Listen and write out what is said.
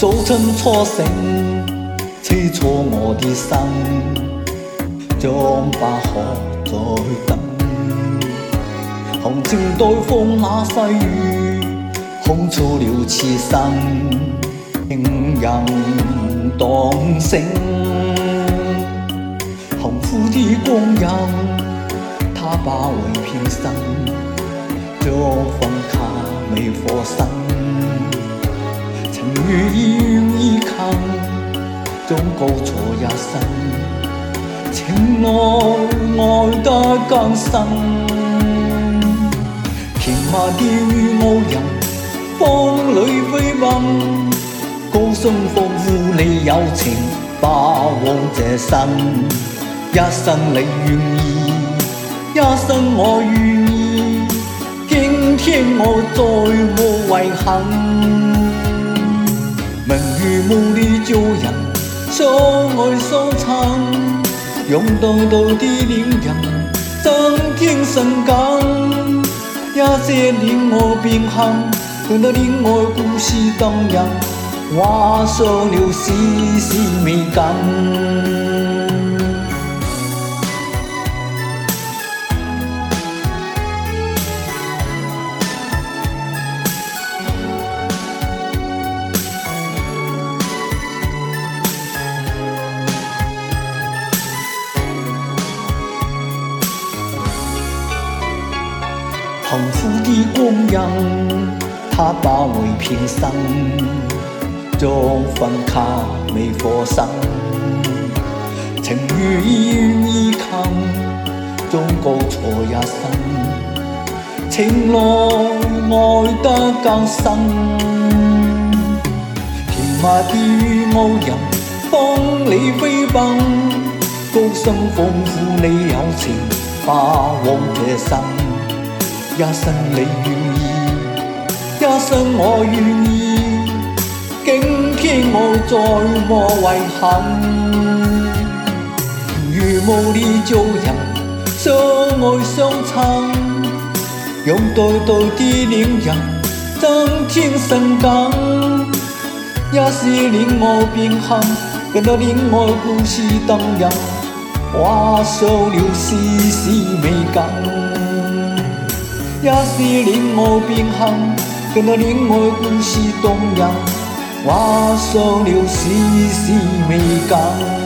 造成錯成，刺錯我的心，將不可再等。紅情對風那細雨，烘出了痴心，情人當成。幸福的光陽，他把為平生，將分卡未火生。情與義已近，終告錯一生，情愛得更深。甜蜜的與傲人，風裏飛奔，高聲豐富你有情，把往這生。一生你願意，一生我願意，今天我再無遺憾。明與夢的舊人，相愛相親，用對對的戀人，增添情感。一些戀愛變幸，更多戀愛故事動人，畫上了絲絲美感。幸福的光陰，他把為平生，將分卡未火生。情與義已近，終告錯一生，情愛得更深。甜蜜的與傲人，風裏飛奔，高聲豐富你有情，把往這生。一生你願意，一生我願意，今天我再無遺憾。如無你做人，相愛相親，用對對的戀人，增添情感。一是戀愛變幸，更多戀愛故事動人，畫上了絲絲美感。一是戀愛變幸，更多戀愛故事動人，畫上了絲絲美感。